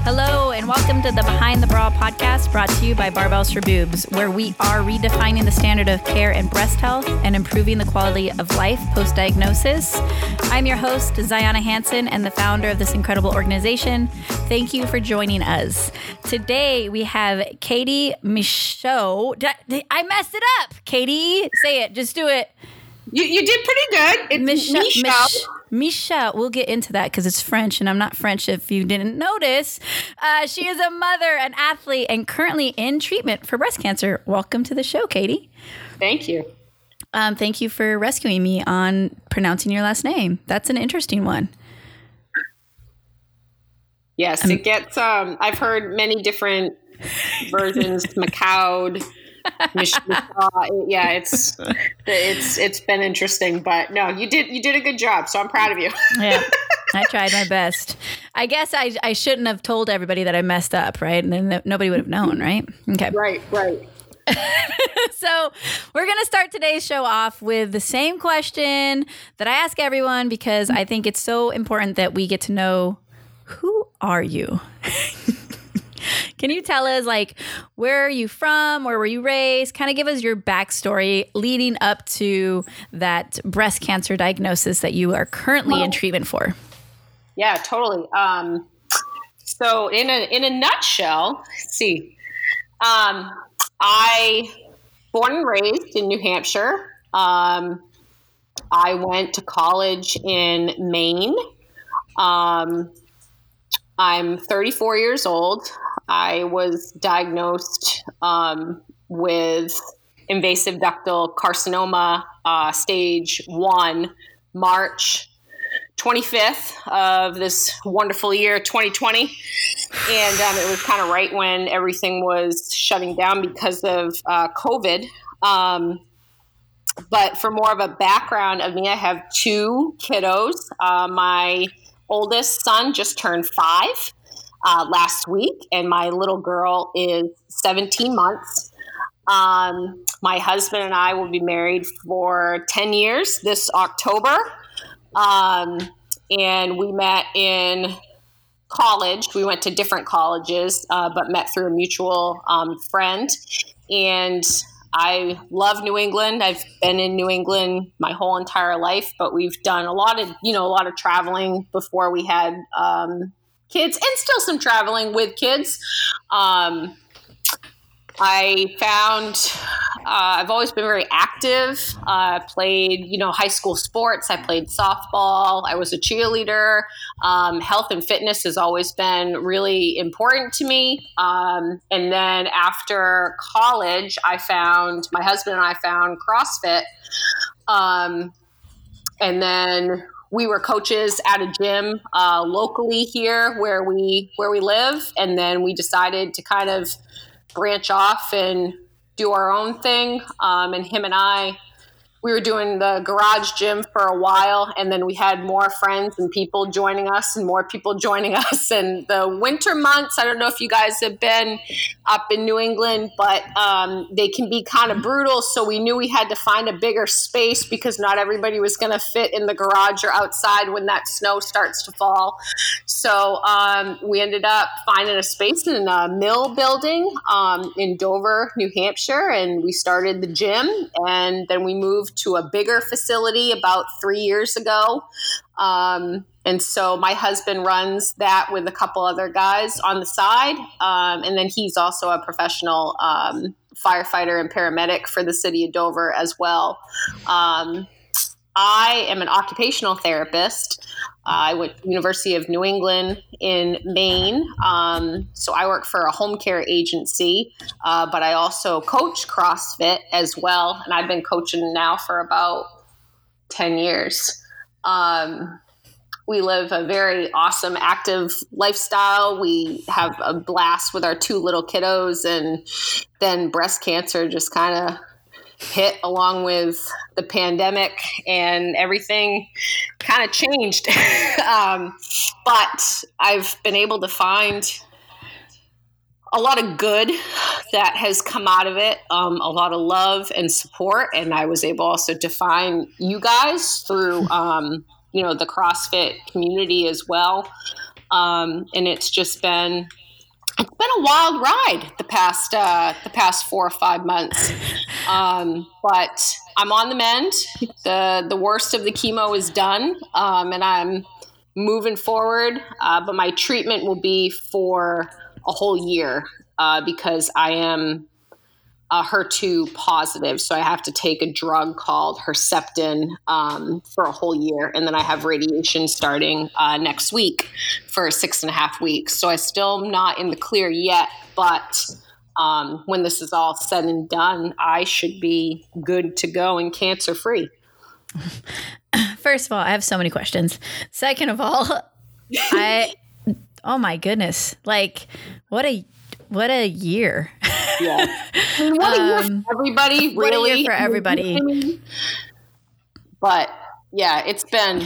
Hello, and welcome to the Behind the Bra podcast, brought to you by Barbells for Boobs, where we are redefining the standard of care in breast health and improving the quality of life post-diagnosis. I'm your host, Zayana Hansen, and the founder of this incredible organization. Thank you for joining us. Today, we have Katie Michaud. I messed it up. Katie, say it. Just do it. You did pretty good. It's Michaud. We'll get into that because it's French, and I'm not French if you didn't notice. She is a mother, an athlete, and currently in treatment for breast cancer. Welcome to the show, Katie. Thank you. Thank you for rescuing me on pronouncing your last name. That's an interesting one. Yes, it gets, I've heard many different versions, Macaud. Yeah, it's been interesting, but no, you did a good job, so I'm proud of you. Yeah, I tried my best. I guess I shouldn't have told everybody that I messed up, right? And then nobody would have known, right? Okay. Right. So we're going to start today's show off with the same question that I ask everyone, because I think it's so important that we get to know, who are you? Can you tell us, like, where are you from? Where were you raised? Kind of give us your backstory leading up to that breast cancer diagnosis that you are currently in treatment for. Yeah, totally. So in a nutshell, I born and raised in New Hampshire. I went to college in Maine. I'm 34 years old. I was diagnosed with invasive ductal carcinoma, stage 1, March 25th of this wonderful year, 2020. And it was kind of right when everything was shutting down because of COVID. But for more of a background of me, I have 2 kiddos. My oldest son just turned 5 last week, and my little girl is 17 months. My husband and I will be married for 10 years this October. And we met in college. We went to different colleges, but met through a mutual friend. And I love New England. I've been in New England my whole entire life, but we've done a lot of traveling before we had kids, and still some traveling with kids. I found I've always been very active. I played, high school sports. I played softball. I was a cheerleader. Health and fitness has always been really important to me. And then after college, my husband and I found CrossFit. And then we were coaches at a gym locally here where we live. And then we decided to kind of branch off and do our own thing. And him and I, we were doing the garage gym for a while, and then we had more friends and people joining us and more people joining us. And the winter months, I don't know if you guys have been up in New England, but they can be kind of brutal. So we knew we had to find a bigger space because not everybody was going to fit in the garage or outside when that snow starts to fall. So we ended up finding a space in a mill building in Dover, New Hampshire, and we started the gym. And then we moved to a bigger facility about 3 years ago. And so my husband runs that with a couple other guys on the side. And then he's also a professional firefighter and paramedic for the city of Dover as well. I am an occupational therapist. I went to the University of New England in Maine. So I work for a home care agency, but I also coach CrossFit as well. And I've been coaching now for about 10 years. We live a very awesome, active lifestyle. We have a blast with our 2 little kiddos, and then breast cancer just kind of hit along with the pandemic, and everything kind of changed. But I've been able to find a lot of good that has come out of it, a lot of love and support. And I was able also to find you guys through, the CrossFit community as well. And it's been a wild ride the past 4 or 5 months. But I'm on the mend. The worst of the chemo is done. And I'm moving forward. But my treatment will be for a whole year, because I am HER2 positive. So I have to take a drug called Herceptin for a whole year. And then I have radiation starting next week for 6.5 weeks. So I still am not in the clear yet, but when this is all said and done, I should be good to go and cancer free. First of all, I have so many questions. Second of all, oh my goodness, like what a year. Yeah. I mean, what a year for everybody, really. What a year for everybody. But yeah, it's been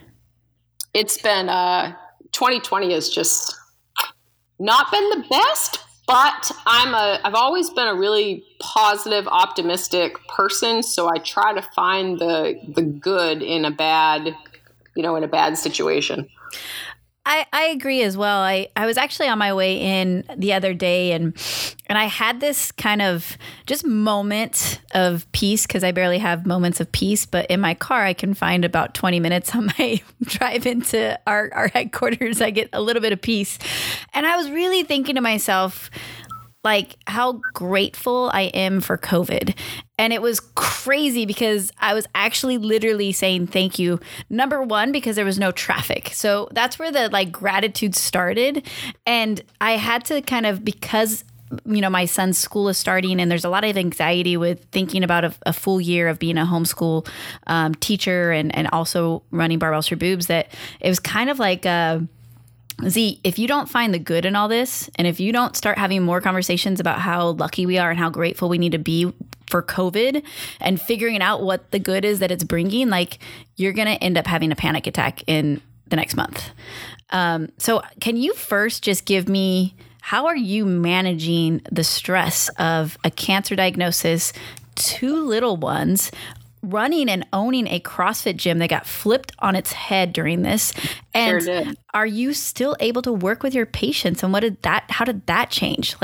2020 has just not been the best, but I've always been a really positive, optimistic person. So I try to find the good in a bad situation. I agree as well. I was actually on my way in the other day and I had this kind of just moment of peace, because I barely have moments of peace, but in my car I can find about 20 minutes on my drive into our headquarters. I get a little bit of peace. And I was really thinking to myself, like, how grateful I am for COVID. And it was crazy because I was actually literally saying thank you. Number one, because there was no traffic. So that's where the gratitude started. And I had to kind of, because my son's school is starting and there's a lot of anxiety with thinking about a full year of being a homeschool teacher and also running Barbells for Boobs, that it was kind of like Z, if you don't find the good in all this, and if you don't start having more conversations about how lucky we are and how grateful we need to be for COVID and figuring out what the good is that it's bringing, you're going to end up having a panic attack in the next month. So can you first just give me, how are you managing the stress of a cancer diagnosis, 2 little ones, running and owning a CrossFit gym that got flipped on its head during this? And sure did. Are you still able to work with your patients? And how did that change?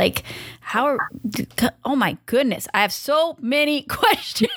Oh my goodness, I have so many questions.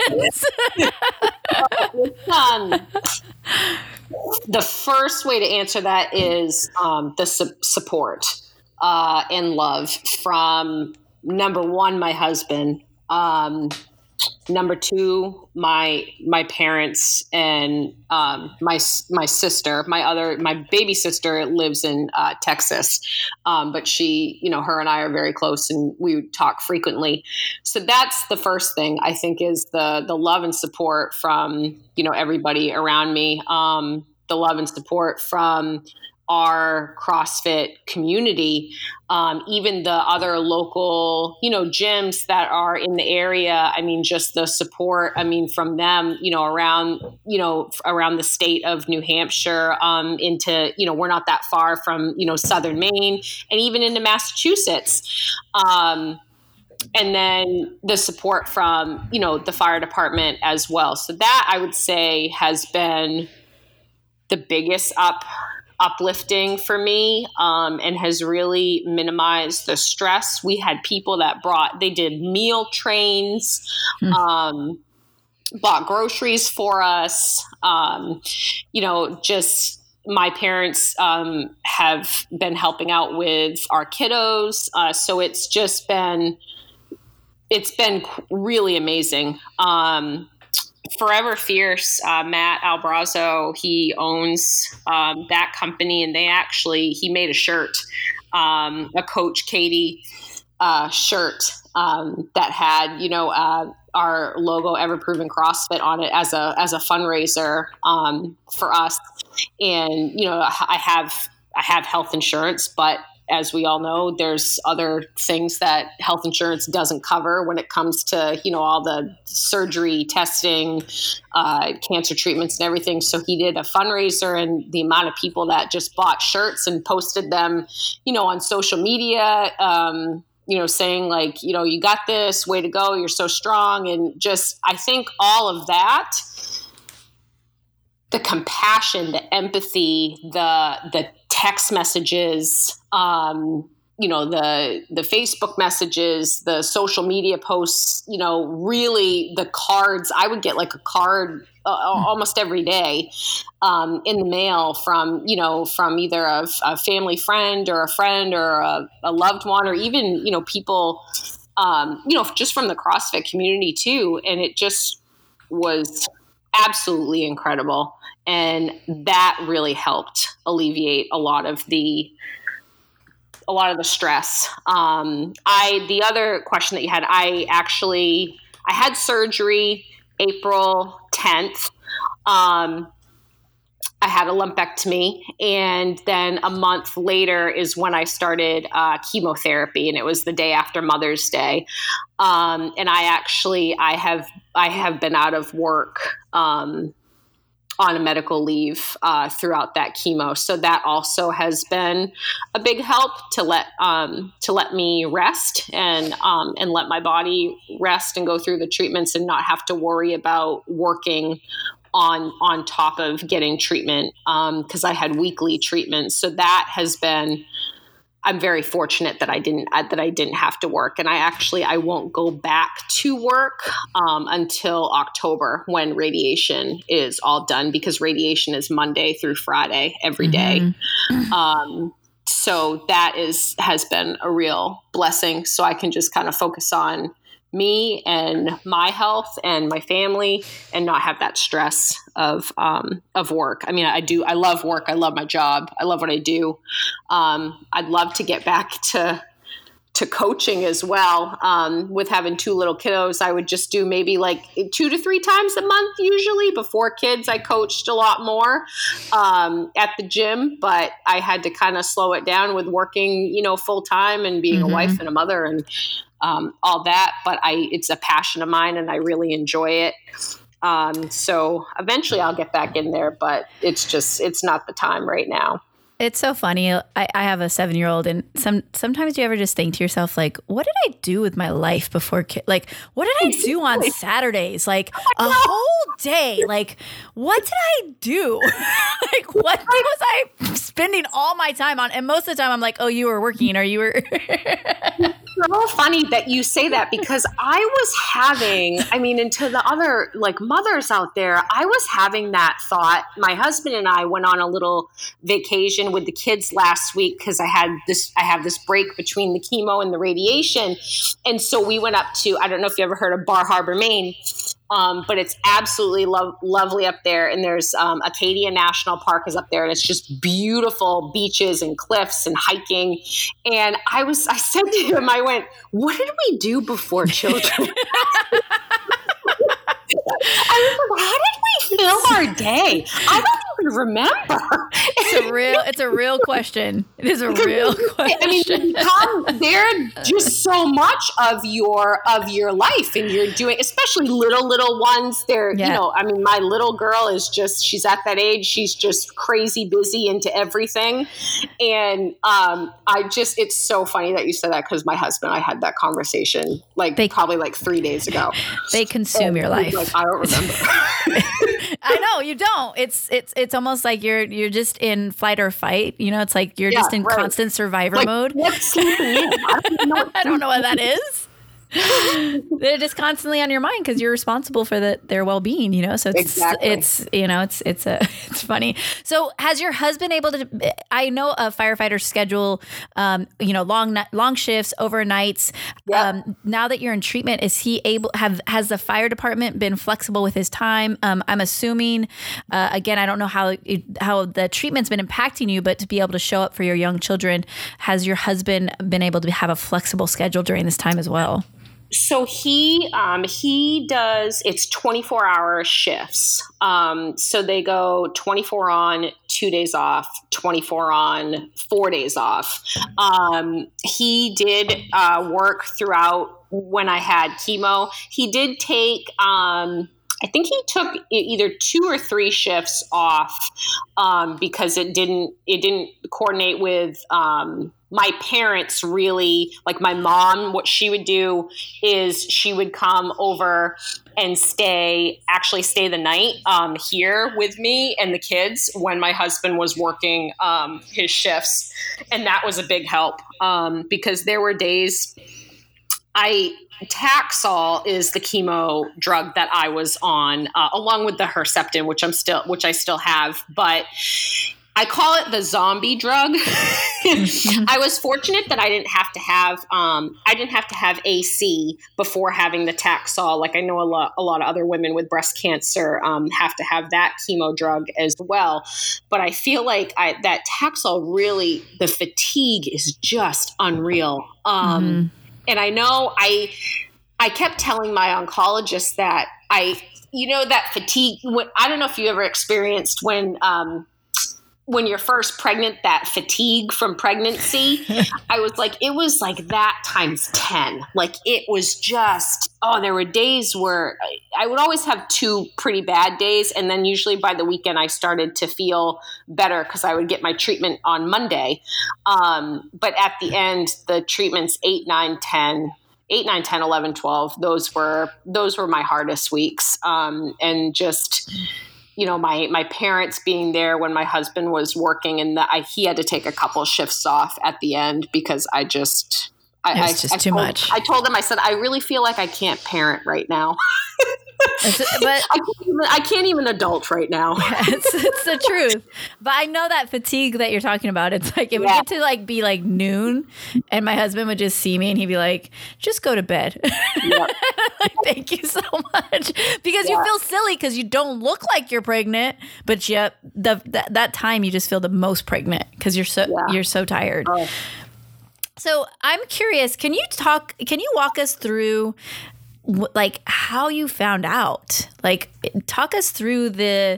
The first way to answer that is the support and love from, number one, my husband, number two, my parents, and my sister. My baby sister lives in Texas, but she, her and I are very close, and we talk frequently. So that's the first thing, I think, is the love and support from everybody around me. The love and support from our CrossFit community, even the other local, gyms that are in the area. I mean, just the support, from them, around the state of New Hampshire, into, we're not that far from, southern Maine, and even into Massachusetts. And then the support from, the fire department as well. So that, I would say, has been the biggest uplifting for me, and has really minimized the stress. We had people that they did meal trains, bought groceries for us. Just my parents have been helping out with our kiddos. So it's been really amazing. Forever Fierce, Matt Albrazo, he owns that company, and he made a shirt, a Coach Katie shirt that had our logo, Ever Proven CrossFit, on it as a fundraiser for us. And I have health insurance, but as we all know, there's other things that health insurance doesn't cover when it comes to, all the surgery, testing, cancer treatments and everything. So he did a fundraiser, and the amount of people that just bought shirts and posted them, on social media, saying you got this, way to go, you're so strong. And just, I think all of that, the compassion, the empathy, the text messages, the Facebook messages, the social media posts, really the cards. I would get like a card almost every day in the mail from either a family friend or a loved one, or even, people, just from the CrossFit community too. And it just was absolutely incredible. And that really helped alleviate a lot of the stress. The other question that you had, I had surgery April 10th. I had a lumpectomy, and then a month later is when I started chemotherapy, and it was the day after Mother's Day. And I have been out of work on a medical leave throughout that chemo. So that also has been a big help to let me rest and let my body rest and go through the treatments and not have to worry about working on top of getting treatment, because I had weekly treatments. So that has been, I'm very fortunate that I didn't have to work. And I won't go back to work until October, when radiation is all done, because radiation is Monday through Friday every day. So that has been a real blessing. So I can just kind of focus on me and my health and my family, and not have that stress of work. I mean, I love work. I love my job. I love what I do. I'd love to get back to coaching as well. With having two little kiddos, I would just do maybe like 2 to 3 times a month. Usually before kids, I coached a lot more at the gym, but I had to kind of slow it down with working, full time and being a wife and a mother and all that. But it's a passion of mine, and I really enjoy it. So eventually I'll get back in there, but it's not the time right now. It's so funny. I have a 7-year-old, and sometimes you ever just think to yourself, like, what did I do with my life before like, what did I do on Saturdays? Like a whole day. Like, what did I do? Like, what was I spending all my time on? And most of the time I'm like, oh, you were working, or you were. It's so funny that you say that, because I was having, and to the other like mothers out there, I was having that thought. My husband and I went on a little vacation with the kids last week, because I have this break between the chemo and the radiation. And so we went up to, I don't know if you ever heard of Bar Harbor, Maine. But it's absolutely lovely up there. And there's Acadia National Park is up there, and it's just beautiful beaches and cliffs and hiking. And I said to him, I went, what did we do before children? I was like, how did we fill our day? I don't even remember. It's a real question. It is a real question. They're just so much of your life, and you're doing, especially little ones. They're, my little girl she's at that age. She's just crazy busy into everything. And it's so funny that you said that, because my husband and I had that conversation probably 3 days ago. They consume your life. Like, I don't remember. I know you don't. It's almost like you're just in flight or fight. It's like you're just in constant survivor mode. What's sleeping in? I don't know what that is. They're just constantly on your mind, because you're responsible for their well-being, So it's funny. So has your husband able to, I know a firefighter schedule, long shifts, overnights. Yep. Now that you're in treatment, is he has the fire department been flexible with his time? I'm assuming, again, I don't know how the treatment's been impacting you, but to be able to show up for your young children, has your husband been able to have a flexible schedule during this time as well? So he does, it's 24-hour shifts. So they go 24 on, 2 days off, 24 on, 4 days off. He did work throughout when I had chemo. He did take I think he took either 2 or 3 shifts off because it didn't coordinate with my parents really. Like my mom, what she would do is she would come over and stay the night here with me and the kids when my husband was working his shifts. And that was a big help because there were days Taxol is the chemo drug that I was on, along with the Herceptin, which I still have, but I call it the zombie drug. I was fortunate that I didn't have to have AC before having the Taxol. Like I know a lot of other women with breast cancer have to have that chemo drug as well. But I feel like that Taxol really, the fatigue is just unreal. And I know I kept telling my oncologist that that fatigue. I don't know if you ever experienced when you're first pregnant, that fatigue from pregnancy. I was like, it was like that times 10. Like it was just, there were days where I would always have 2 pretty bad days. And then usually by the weekend, I started to feel better because I would get my treatment on Monday. But at the end, the treatments 8, 9, 10, 11, 12, those were my hardest weeks. And just, my parents being there when my husband was working and he had to take a couple shifts off at the end because it was just too much. I told him, I said, I really feel like I can't parent right now. But I can't even adult right now. It's the truth. But I know that fatigue that you're talking about. It's like it would get to like be like noon, and my husband would just see me, and he'd be like, "Just go to bed." Yep. Like, thank you so much, because you feel silly because you don't look like you're pregnant, but yet that time you just feel the most pregnant because you're so tired. Oh. So I'm curious. Can you walk us through? Like how you found out, like talk us through that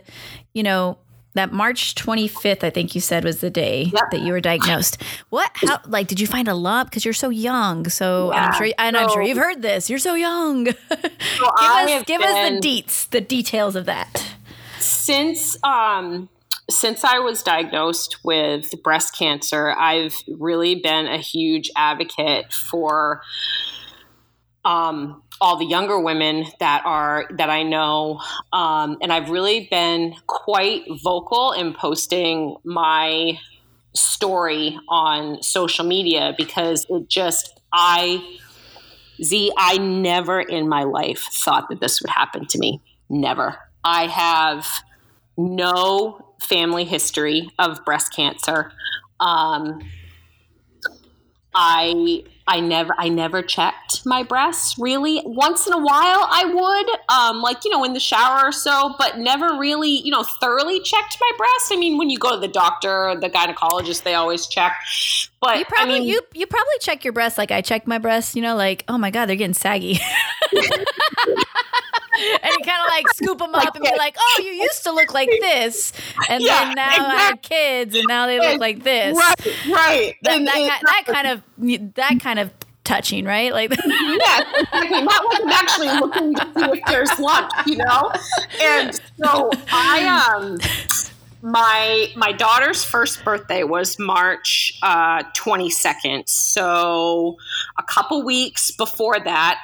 March 25th, I think you said was the day that you were diagnosed. Did you find a lump? Cause you're so young. So I'm sure you've heard this. You're so young. So give us the details of that. Since I was diagnosed with breast cancer, I've really been a huge advocate for, all the younger women that I know. And I've really been quite vocal in posting my story on social media because I never in my life thought that this would happen to me. Never. I have no family history of breast cancer. I never checked my breasts really. Once in a while I would, in the shower or so, but never really, thoroughly checked my breasts. I mean, when you go to the doctor or the gynecologist, they always check. But you probably check your breasts like I check my breasts, like, oh my God, they're getting saggy. And you kind of like scoop them up and be like, oh, you used to look like this. And then now I had kids and now they look like this. Right. That kind of touching, right? Like, yeah, exactly. That wasn't actually looking to see if there's lumps, And so my daughter's first birthday was March 22nd. So a couple weeks before that,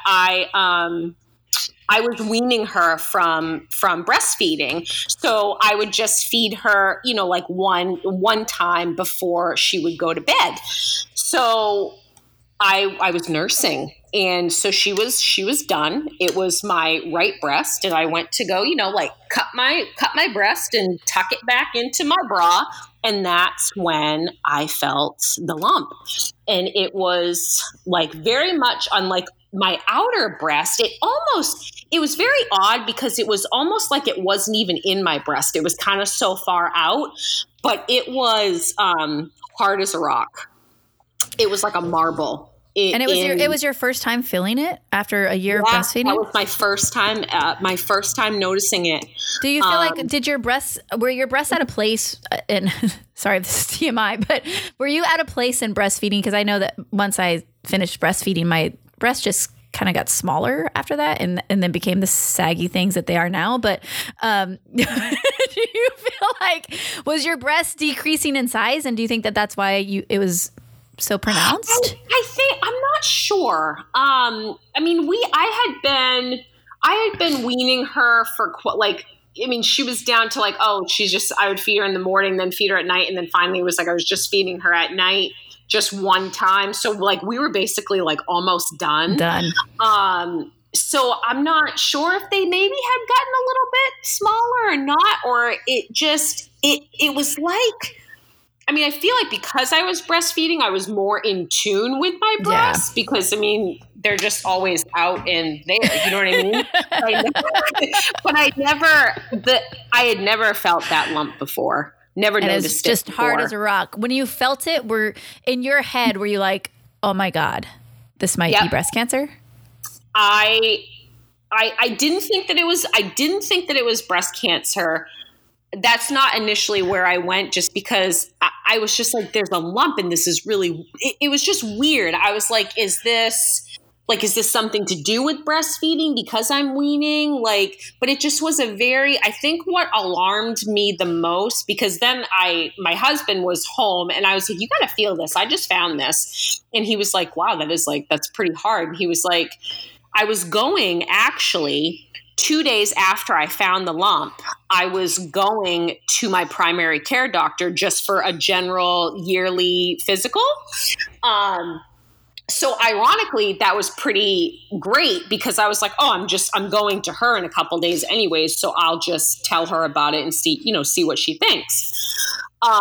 I was weaning her from breastfeeding. So I would just feed her, like one time before she would go to bed. So I was nursing. And so she was done. It was my right breast. And I went to go, cut my breast and tuck it back into my bra. And that's when I felt the lump. And it was like very much unlike my outer breast. It was very odd because it was almost like it wasn't even in my breast. It was kind of so far out, but it was hard as a rock. It was like a marble. It was your first time feeling it after a year of breastfeeding? That was my first time noticing it. Do you feel like, were your breasts at a place sorry, this is TMI, but were you at a place in breastfeeding? Because I know that once I finished breastfeeding, my breast just kind of got smaller after that and then became the saggy things that they are now. But do you feel like, was your breast decreasing in size? And do you think that that's why it was so pronounced? I think, I'm not sure. I mean, I had been weaning her for she was down to like, I would feed her in the morning, then feed her at night. And then finally it was like, I was just feeding her at night just one time. So like we were basically like almost done. So I'm not sure if they maybe had gotten a little bit smaller or not, or it was like, I mean, I feel like because I was breastfeeding, I was more in tune with my breasts because, I mean, they're just always out and there. You know what I mean? I had never felt that lump before. Never noticed it. It's just hard as a rock. When you felt it, in your head, were you like, oh my God, this might be breast cancer? I didn't think that it was breast cancer. That's not initially where I went, just because I was just like, there's a lump and this is really, it was just weird. I was like, is this something to do with breastfeeding because I'm weaning? But it just was I think what alarmed me the most, because then my husband was home and I was like, you got to feel this. I just found this. And he was like, wow, that's pretty hard. And he was like, I was going actually 2 days after I found the lump, I was going to my primary care doctor just for a general yearly physical. So ironically, that was pretty great because I was like, I'm going to her in a couple days anyways. So I'll just tell her about it and see what she thinks.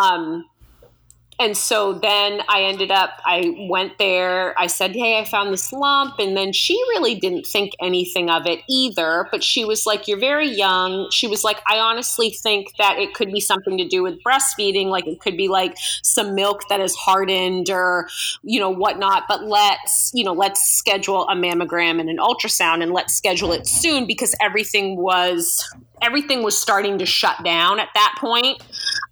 And so then I went there, I said, hey, I found this lump. And then she really didn't think anything of it either. But she was like, you're very young. She was like, I honestly think that it could be something to do with breastfeeding. Like it could be like some milk that is hardened or, whatnot. But let's schedule a mammogram and an ultrasound and let's schedule it soon because everything was starting to shut down at that point.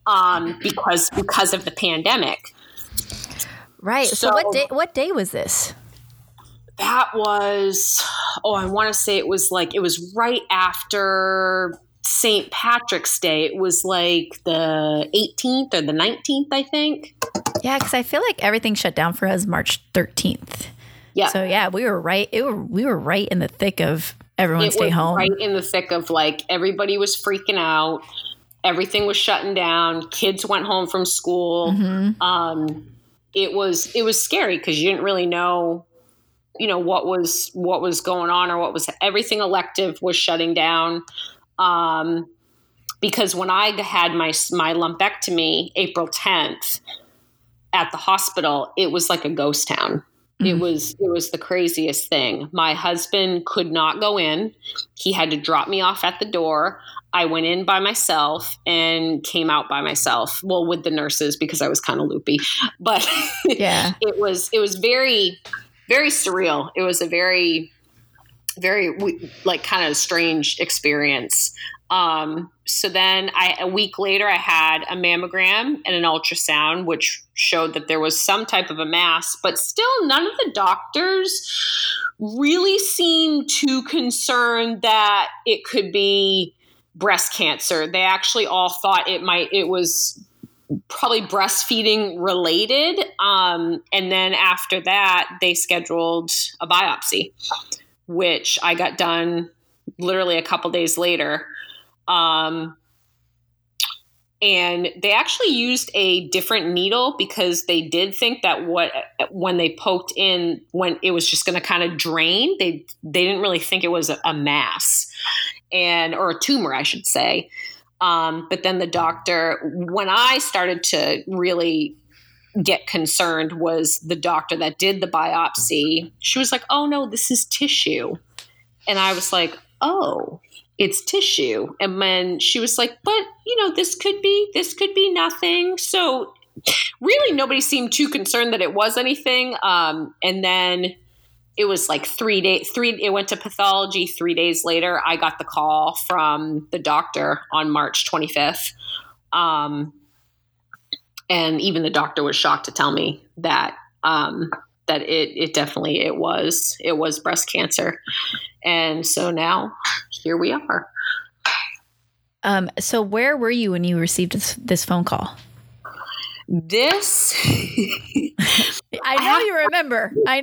Because of the pandemic. Right. So what day was this? That was, I want to say it was right after St. Patrick's Day. It was like the 18th or the 19th, I think. Yeah, because I feel like everything shut down for us March 13th. Yeah. So yeah, we were right. We were right in the thick of everyone stay home. Right in the thick of everybody was freaking out. Everything was shutting down. Kids went home from school. Mm-hmm. It was scary because you didn't really know, what was going on or everything elective was shutting down. Because when I had my lumpectomy April 10th at the hospital, it was like a ghost town. Mm-hmm. It was the craziest thing. My husband could not go in. He had to drop me off at the door. I went in by myself and came out by myself. Well, with the nurses because I was kind of loopy, but yeah, it was very, very surreal. It was a very, very kind of strange experience. So then a week later I had a mammogram and an ultrasound, which showed that there was some type of a mass, but still none of the doctors really seemed too concerned that it could be breast cancer. They actually all thought it was probably breastfeeding related. And then after that, they scheduled a biopsy, which I got done literally a couple days later. And they actually used a different needle because they did think that when they poked in, when it was just going to kind of drain, they didn't really think it was a mass or a tumor, I should say. But then the doctor, when I started to really get concerned, was the doctor that did the biopsy. She was like, oh no, this is tissue. And I was like, oh, it's tissue. And then she was like, but this could be nothing. So really nobody seemed too concerned that it was anything. And then it was like 3 days, it went to pathology 3 days later. I got the call from the doctor on March 25th. And even the doctor was shocked to tell me that that it definitely, it was breast cancer. And so now here we are. So where were you when you received this phone call? This, I know you remember. I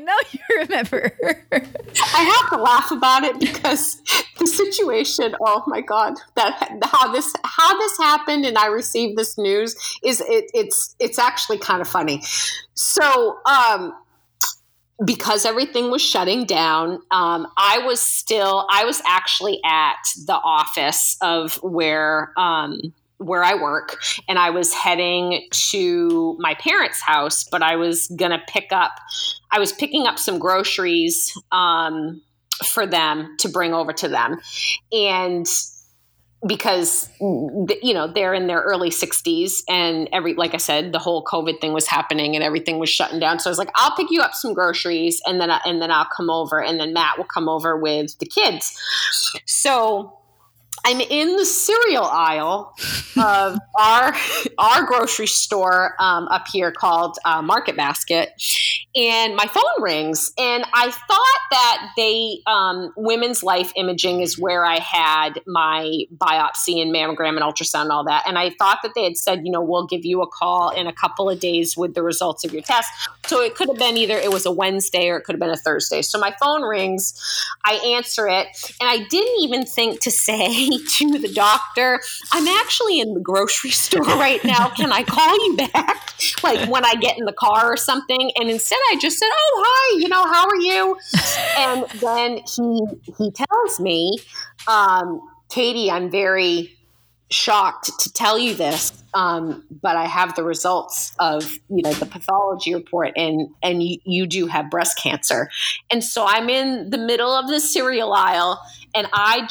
have to laugh about it because the situation, oh my God, how this happened and I received this news it's actually kind of funny. So, because everything was shutting down, I was actually at the office of where I work, and I was heading to my parents' house, but I was picking up some groceries for them to bring over to them. And because, they're in their early 60s and like I said, the whole COVID thing was happening and everything was shutting down. So I was like, I'll pick you up some groceries and then I'll come over, and then Matt will come over with the kids. So I'm in the cereal aisle of our grocery store up here called Market Basket, and my phone rings. And I thought that Women's Life Imaging is where I had my biopsy and mammogram and ultrasound and all that. And I thought that they had said, we'll give you a call in a couple of days with the results of your test. So it could have been either it was a Wednesday or it could have been a Thursday. So my phone rings, I answer it, and I didn't even think to say to the doctor, I'm actually in the grocery store right now. Can I call you back? Like when I get in the car or something. And instead I just said, oh, hi, how are you? And then he tells me, Katie, I'm very shocked to tell you this, but I have the results of, the pathology report, and you do have breast cancer. And so I'm in the middle of the cereal aisle, and I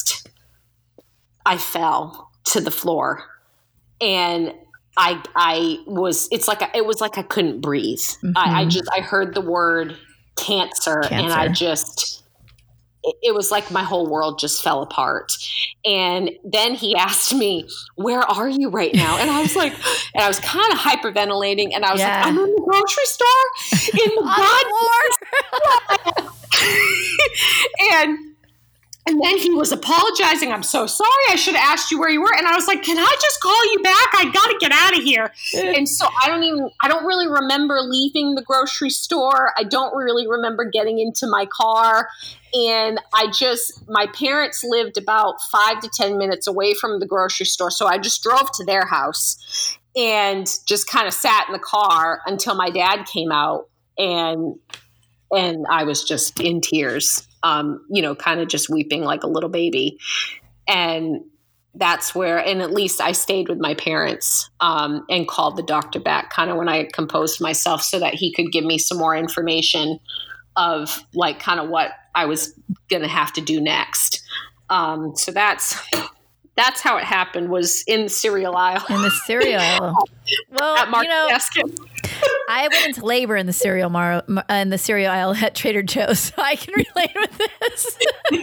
fell to the floor, and it was like I couldn't breathe. Mm-hmm. I heard the word cancer. And it was like my whole world just fell apart. And then he asked me, where are you right now? And I was like, and I was kind of hyperventilating, and I was like, I'm in the grocery store in the floor. And then he was apologizing. I'm so sorry. I should have asked you where you were. And I was like, can I just call you back? I got to get out of here. And so I don't really remember leaving the grocery store. I don't really remember getting into my car. And my parents lived about 5 to 10 minutes away from the grocery store. So I just drove to their house and just kind of sat in the car until my dad came out, and I was just in tears. Kind of just weeping like a little baby. And that's where, and at least I stayed with my parents, and called the doctor back kind of when I had composed myself so that he could give me some more information of like kind of what I was going to have to do next. So that's how it happened, was in the cereal aisle. In the cereal aisle. Well, at Market Basket. I went into labor in the cereal aisle at Trader Joe's, so I can relate with this.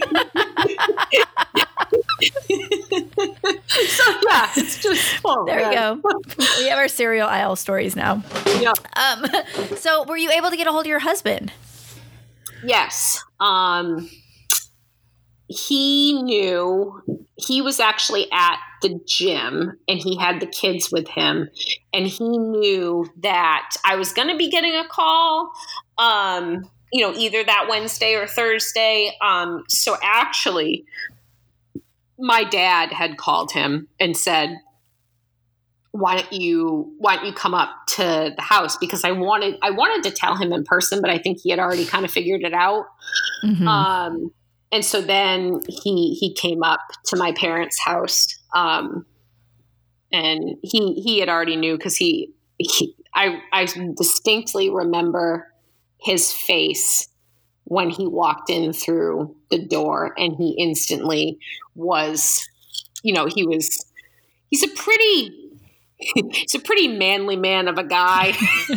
So yeah, it's just there you go. We have our cereal aisle stories now. Yeah. So were you able to get a hold of your husband? Yes. He knew. He was actually at the gym, and he had the kids with him, and he knew that I was going to be getting a call, either that Wednesday or Thursday. So actually my dad had called him and said, why don't you come up to the house? Because I wanted to tell him in person, but I think he had already kind of figured it out. Mm-hmm. And so then he came up to my parents' house, and he had already knew, because I distinctly remember his face when he walked in through the door, and he instantly was, he's a pretty manly man of a guy.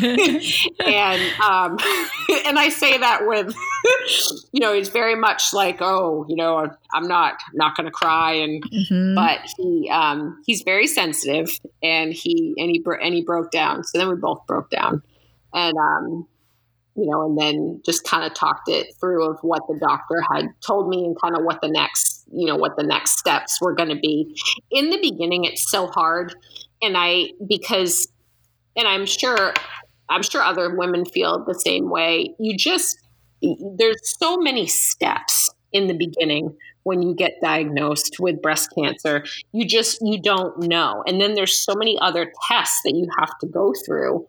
And I say that with, he's very much like, I'm not going to cry. And, mm-hmm. But he's very sensitive, and he broke down. So then we both broke down, and and then just kind of talked it through of what the doctor had told me and kind of what the next steps were going to be. In the beginning, it's so hard. And I'm sure other women feel the same way. There's so many steps in the beginning when you get diagnosed with breast cancer. You don't know. And then there's so many other tests that you have to go through.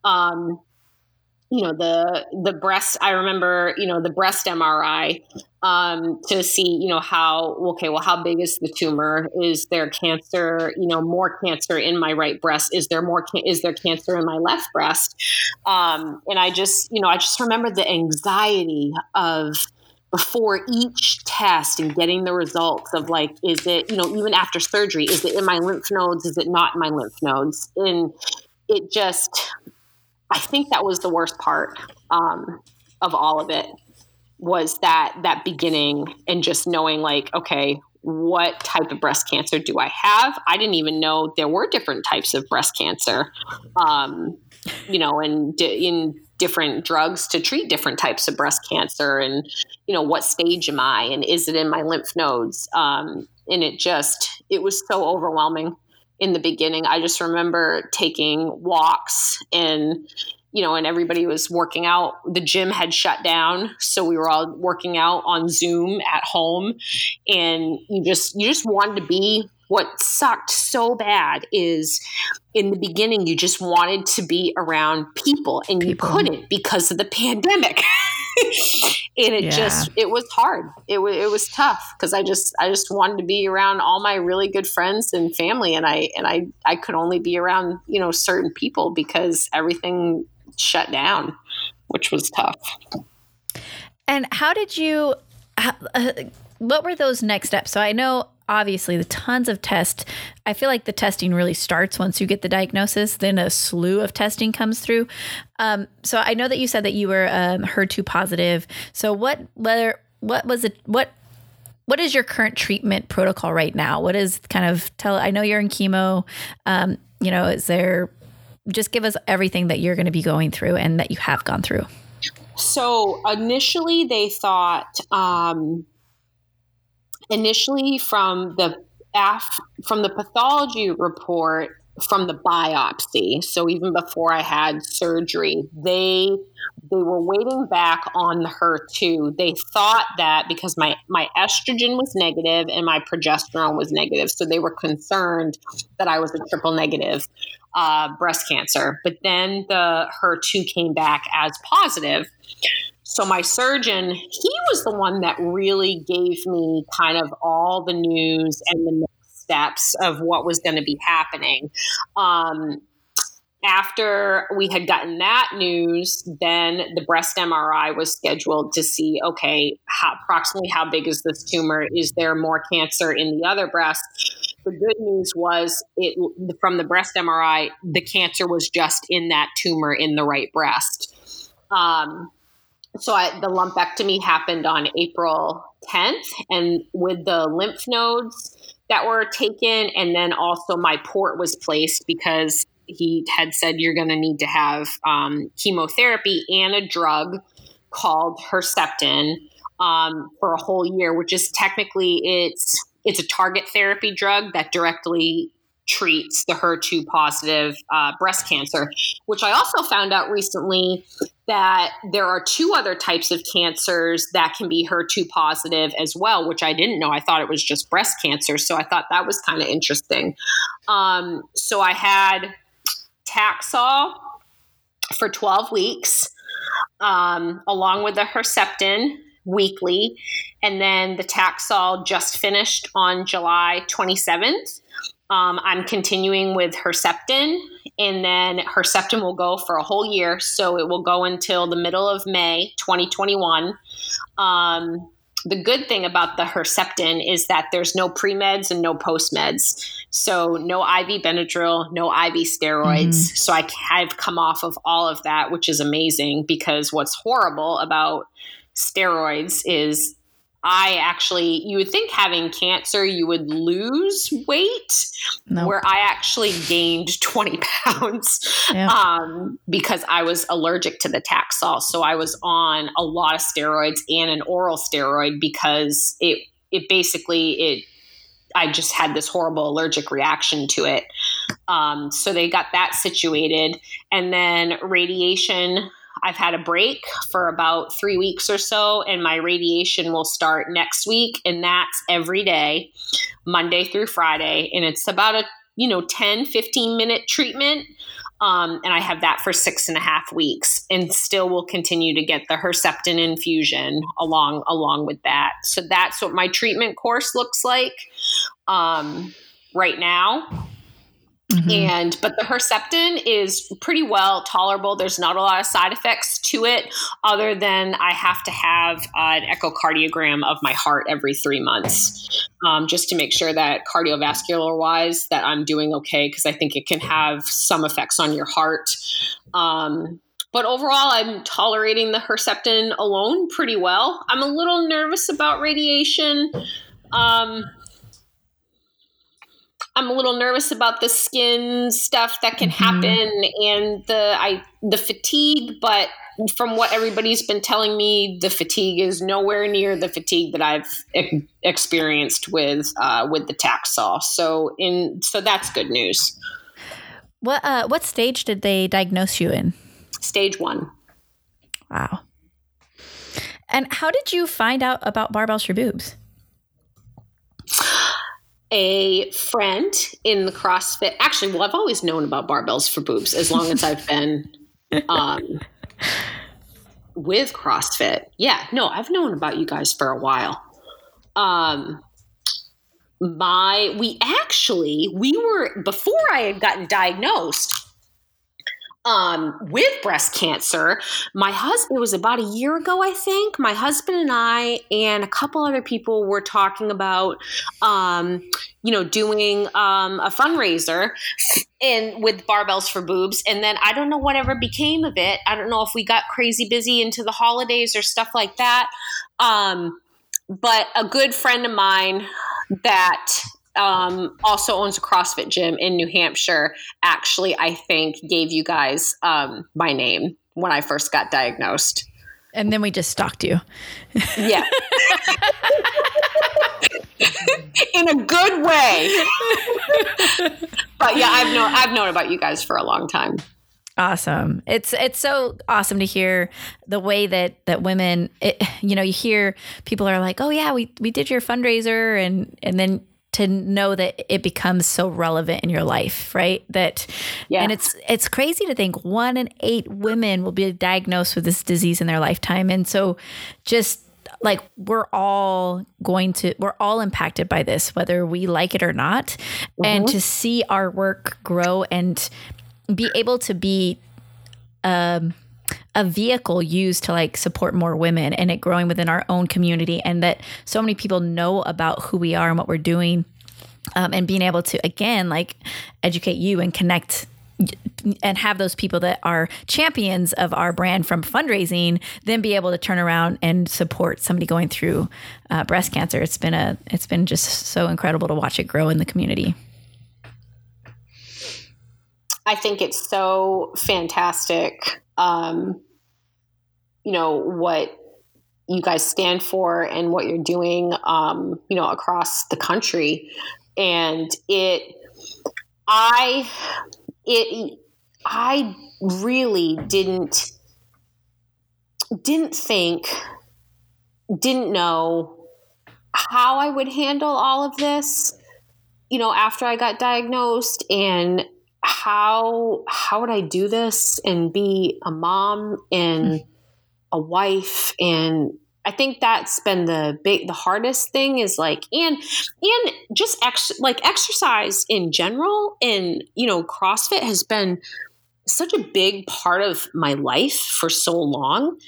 The breast, I remember, the breast MRI, to see, how big is the tumor? Is there cancer, more cancer in my right breast? Is there cancer in my left breast? And I just remember the anxiety of before each test and getting the results of like, is it, even after surgery, is it in my lymph nodes? Is it not in my lymph nodes? And I think that was the worst part of all of it, was that beginning and just knowing like, okay, what type of breast cancer do I have? I didn't even know there were different types of breast cancer, and in different drugs to treat different types of breast cancer, and, what stage am I, and is it in my lymph nodes? And it was so overwhelming. In the beginning, I just remember taking walks and everybody was working out. The gym had shut down, so we were all working out on Zoom at home. And you just wanted to be. What sucked so bad is in the beginning, you just wanted to be around people, and you couldn't because of the pandemic. And it was hard. It was tough because I just wanted to be around all my really good friends and family. And I could only be around, certain people because everything shut down, which was tough. And how did you, what were those next steps? So I know obviously the tons of tests. I feel like the testing really starts once you get the diagnosis, then a slew of testing comes through. So I know that you said that you were HER2 positive. So what is your current treatment protocol right now? What is I know you're in chemo. Just give us everything that you're going to be going through and that you have gone through. So initially they thought, from the pathology report, from the biopsy, so even before I had surgery, they were waiting back on the HER2. They thought that because my estrogen was negative and my progesterone was negative, so they were concerned that I was a triple negative breast cancer. But then the HER2 came back as positive. So my surgeon, he was the one that really gave me kind of all the news and the next steps of what was going to be happening. After we had gotten that news, then the breast MRI was scheduled to see, okay, approximately how big is this tumor? Is there more cancer in the other breast? The good news was from the breast MRI, the cancer was just in that tumor in the right breast. So the lumpectomy happened on April 10th, and with the lymph nodes that were taken, and then also my port was placed because he had said you're going to need to have chemotherapy and a drug called Herceptin for a whole year, which is technically it's a target therapy drug that directly treats the HER2 positive breast cancer, which I also found out recently that there are two other types of cancers that can be HER2 positive as well, which I didn't know. I thought it was just breast cancer. So I thought that was kind of interesting. So I had Taxol for 12 weeks, along with the Herceptin weekly. And then the Taxol just finished on July 27th. I'm continuing with Herceptin, and then Herceptin will go for a whole year. So it will go until the middle of May 2021. The good thing about the Herceptin is that there's no pre-meds and no post-meds. So no IV Benadryl, no IV steroids. Mm-hmm. So I've come off of all of that, which is amazing, because what's horrible about steroids is you would think having cancer, you would lose weight, where I actually gained 20 pounds because I was allergic to the Taxol. So I was on a lot of steroids and an oral steroid because I just had this horrible allergic reaction to it. So they got that situated. And then radiation, I've had a break for about 3 weeks or so, and my radiation will start next week. And that's every day, Monday through Friday. And it's about a 10, 15 minute treatment. And I have that for 6.5 weeks, and still will continue to get the Herceptin infusion along with that. So that's what my treatment course looks like right now. Mm-hmm. But the Herceptin is pretty well tolerable. There's not a lot of side effects to it, other than I have to have an echocardiogram of my heart every 3 months, just to make sure that cardiovascular wise that I'm doing okay, because I think it can have some effects on your heart. But overall, I'm tolerating the Herceptin alone pretty well. I'm a little nervous about radiation. I'm a little nervous about the skin stuff that can happen and the fatigue, but from what everybody's been telling me, the fatigue is nowhere near the fatigue that I've experienced with the Taxol. So that's good news. What stage did they diagnose you in? Stage 1. Wow. And how did you find out about Barbells for Boobs? A friend in the CrossFit. Actually, well, I've always known about Barbells for Boobs as long as I've been with CrossFit. Yeah, no, I've known about you guys for a while. We were, before I had gotten diagnosed with breast cancer, it was about a year ago, I think, my husband and I and a couple other people were talking about, doing a fundraiser with Barbells for Boobs. And then I don't know whatever became of it. I don't know if we got crazy busy into the holidays or stuff like that. But a good friend of mine that also owns a CrossFit gym in New Hampshire, actually, I think, gave you guys my name when I first got diagnosed. And then we just stalked you. Yeah. In a good way. But yeah, I've known about you guys for a long time. Awesome. It's so awesome to hear the way that women, you hear people are like, oh yeah, we did your fundraiser, and then to know that it becomes so relevant in your life, right? And it's crazy to think 1 in 8 women will be diagnosed with this disease in their lifetime. And so just like we're all impacted by this, whether we like it or not. Mm-hmm. And to see our work grow and be able to be a vehicle used to like support more women and it growing within our own community, and that so many people know about who we are and what we're doing, and being able to, again, like educate you and connect and have those people that are champions of our brand from fundraising, then be able to turn around and support somebody going through breast cancer. It's been just so incredible to watch it grow in the community. I think it's so fantastic, what you guys stand for and what you're doing, across the country. And I really didn't know how I would handle all of this, after I got diagnosed, and how would I do this and be a mom and a wife. And I think that's been the hardest thing is like, and just exercise in general. And, CrossFit has been such a big part of my life for so long.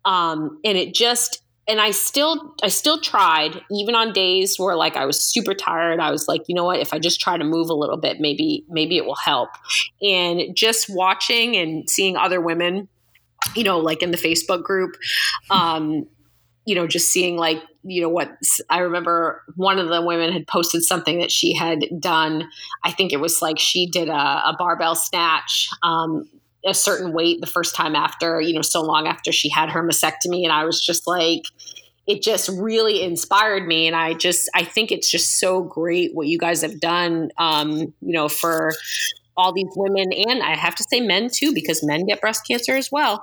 And I still tried, even on days where like I was super tired. I was like, you know what, if I just try to move a little bit, maybe it will help. And just watching and seeing other women, like in the Facebook group, just seeing like, what I remember one of the women had posted something that she had done. I think it was like she did a barbell snatch, a certain weight the first time after, so long after she had her mastectomy. And I was just like, it just really inspired me. And I think it's just so great what you guys have done, for all these women, and I have to say men too, because men get breast cancer as well.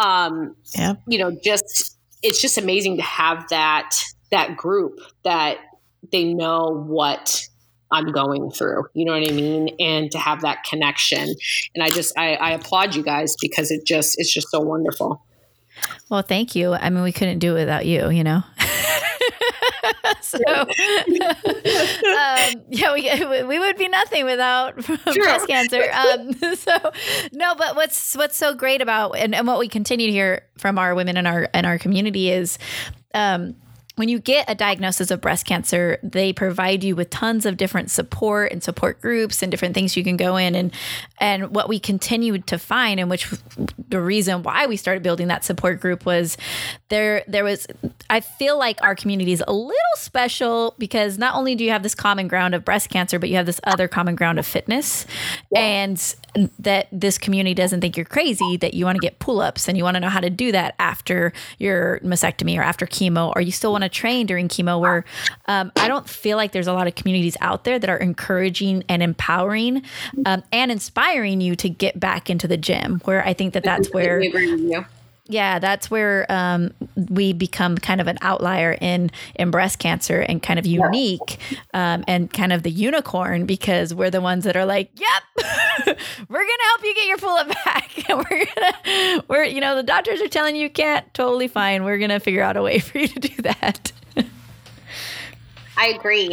It's just amazing to have that group that they know what I'm going through, you know what I mean? And to have that connection. And I applaud you guys, because it's just so wonderful. Well, thank you. I mean, we couldn't do it without you, So, we would be nothing without breast cancer. But what's so great about, and what we continue to hear from our women in our community is, when you get a diagnosis of breast cancer, they provide you with tons of different support and support groups and different things you can go in. And what we continued to find, and which the reason why we started building that support group was there was, I feel like our community is a little special, because not only do you have this common ground of breast cancer, but you have this other common ground of fitness. Yeah. And that this community doesn't think you're crazy, that you want to get pull-ups and you want to know how to do that after your mastectomy or after chemo, or you still want to train during chemo, where I don't feel like there's a lot of communities out there that are encouraging and empowering and inspiring you to get back into the gym, where I think that's where... Yeah, that's where we become kind of an outlier in breast cancer, and kind of unique, and kind of the unicorn, because we're the ones that are like, yep, we're going to help you get your pull-up back. And the doctors are telling you can't, totally fine. We're going to figure out a way for you to do that. I agree.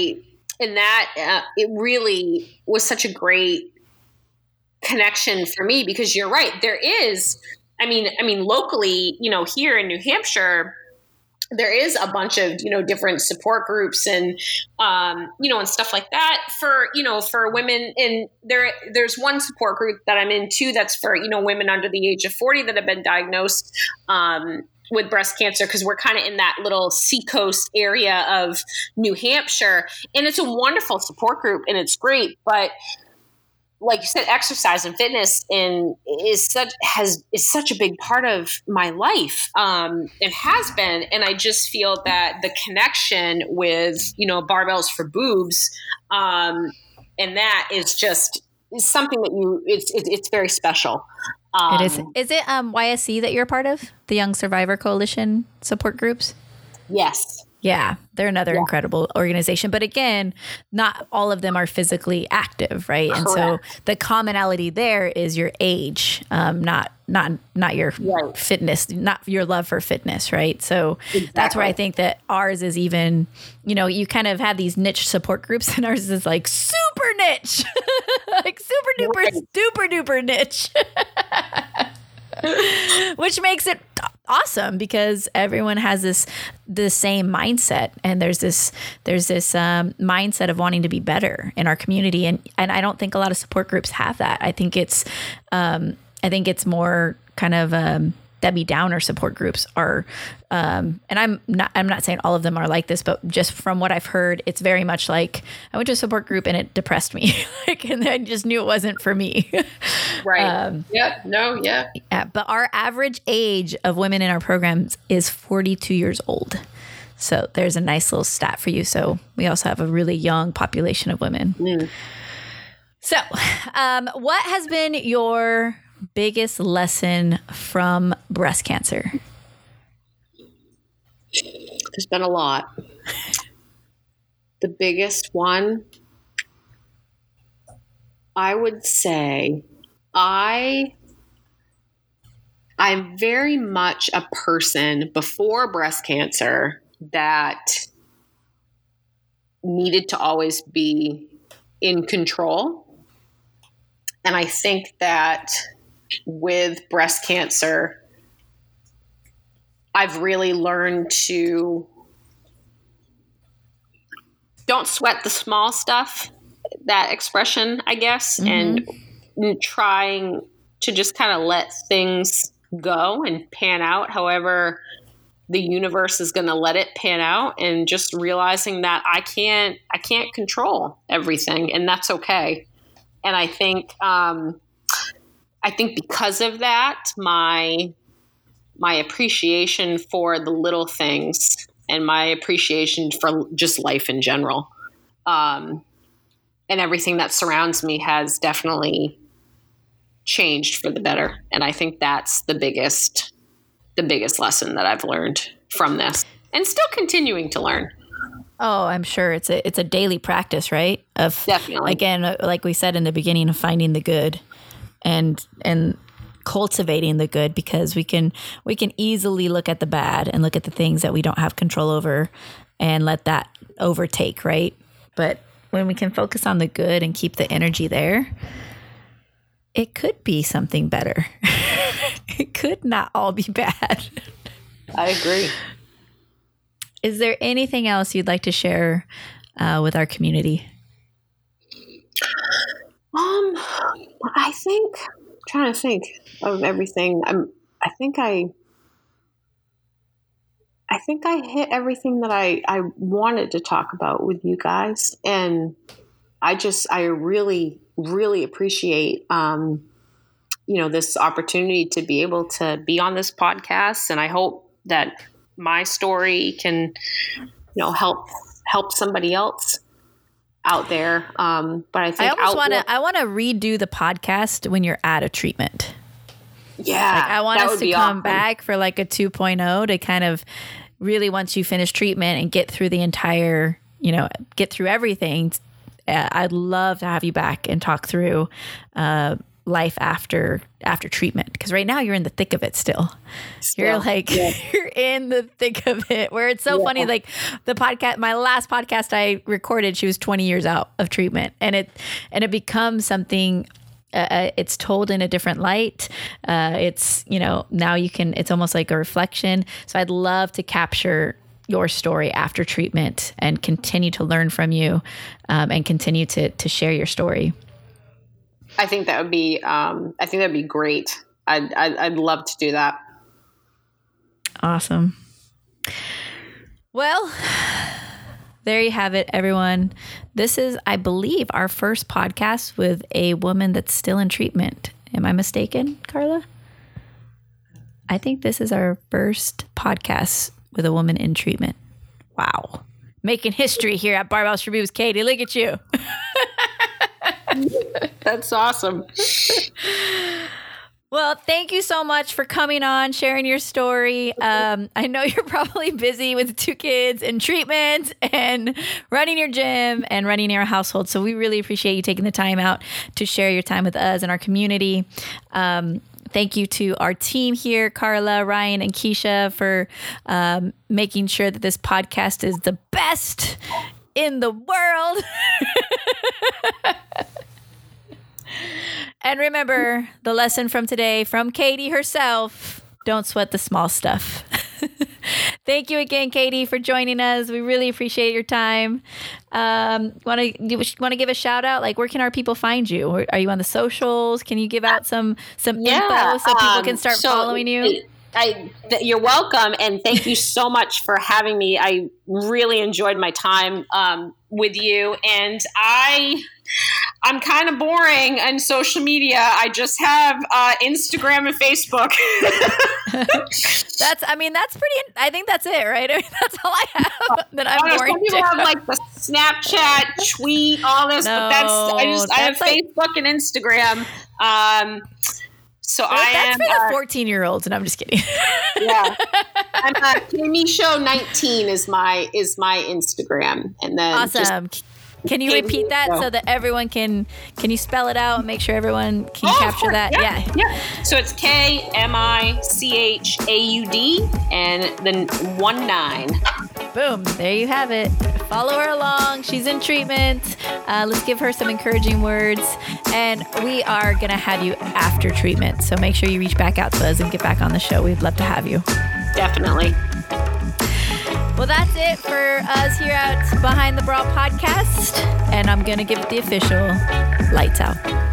It really was such a great connection for me, because you're right. There is... I mean, locally, here in New Hampshire, there is a bunch of, different support groups and, and stuff like that for women. And there's one support group that I'm in too, that's for, women under the age of 40 that have been diagnosed, with breast cancer, because we're kind of in that little seacoast area of New Hampshire. And it's a wonderful support group, and it's great. But like you said, exercise and fitness is such a big part of my life, and has been. And I just feel that the connection with, Barbells for Boobs, and that is something that it's very special. It is. Is it YSC that you're a part of? The Young Survivor Coalition support groups? Yes. Yeah, they're another incredible organization. But again, not all of them are physically active, right? Correct. And so the commonality there is your age, not your fitness, not your love for fitness, right? So That's where I think that ours is even, you kind of have these niche support groups, and ours is like super niche, like super duper niche. Which makes it awesome, because everyone has the same mindset, and there's this mindset of wanting to be better in our community, and I don't think a lot of support groups have that. I think it's more kind of Debbie Downer support groups are, and I'm not saying all of them are like this, but just from what I've heard, it's very much like I went to a support group and it depressed me, and I just knew it wasn't for me. Right. Yeah. But our average age of women in our programs is 42 years old. So there's a nice little stat for you. So we also have a really young population of women. Mm. So, what has been your biggest lesson from breast cancer? There's been a lot. The biggest one, I would say, I'm very much a person before breast cancer that needed to always be in control. And I think that with breast cancer, I've really learned to don't sweat the small stuff, that expression, I guess, and trying to just kind of let things go and pan out however the universe is going to let it pan out, and just realizing that I can't control everything, and that's okay. And I think because of that, my appreciation for the little things and my appreciation for just life in general, and everything that surrounds me has definitely changed for the better. And I think that's the biggest lesson that I've learned from this, and still continuing to learn. Oh, I'm sure it's a daily practice, right? Of definitely, again, like we said in the beginning, of finding the good and cultivating the good, because we can easily look at the bad and look at the things that we don't have control over and let that overtake, right? But when we can focus on the good and keep the energy there, it could be something better. It could not all be bad. I agree. Is there anything else you'd like to share with our community? I think, I'm trying to think of everything. I think I hit everything that I wanted to talk about with you guys. And I really, really appreciate, this opportunity to be able to be on this podcast. And I hope that my story can, help somebody else out there. But I think I want to redo the podcast when you're out of treatment. Yeah. I want us to come back for like a 2.0 to kind of really, once you finish treatment and get through the entire, get through everything. I'd love to have you back and talk through life after treatment, because right now you're in the thick of it still. You're you're in the thick of it, where it's so funny. Like the podcast, my last podcast I recorded, she was 20 years out of treatment, and it becomes something. It's told in a different light. It's now it's almost like a reflection. So I'd love to capture your story after treatment and continue to learn from you, and continue to share your story. I think that would be great. I'd love to do that. Awesome. Well, there you have it, everyone. This is, I believe, our first podcast with a woman that's still in treatment. Am I mistaken, Carla? I think this is our first podcast with a woman in treatment. Wow. Making history here at Barbell's Reviews. Katie, look at you. That's awesome. Well, thank you so much for coming on, sharing your story. I know you're probably busy with 2 kids and treatment and running your gym and running your household. So we really appreciate you taking the time out to share your time with us and our community. Thank you to our team here, Carla, Ryan, and Keisha, for making sure that this podcast is the best in the world. And remember the lesson from today from Katie herself: don't sweat the small stuff. Thank you again, Katie, for joining us. We really appreciate your time. Want to give a shout out? Like, where can our people find you? Are you on the socials? Can you give out some info so people can start following you? You're welcome, and thank you so much for having me. I really enjoyed my time with you, and I'm kind of boring on social media. I just have Instagram and Facebook. That's pretty. I think that's it, right? I mean, that's all I have. That I'm boring. Some people have like the Snapchat, tweet, all this, but I have Facebook and Instagram. So that's for the 14-year-olds, and I'm just kidding. Yeah, I'm Kimmy Show 19 is my Instagram, and then awesome. Can you repeat that so that everyone can you spell it out and make sure everyone can capture that? Yeah. So it's KMICHAUD and then 19. Boom. There you have it. Follow her along. She's in treatment. Let's give her some encouraging words. And we are going to have you after treatment. So make sure you reach back out to us and get back on the show. We'd love to have you. Definitely. Well, that's it for us here at Behind the Bra podcast. And I'm going to give it the official lights out.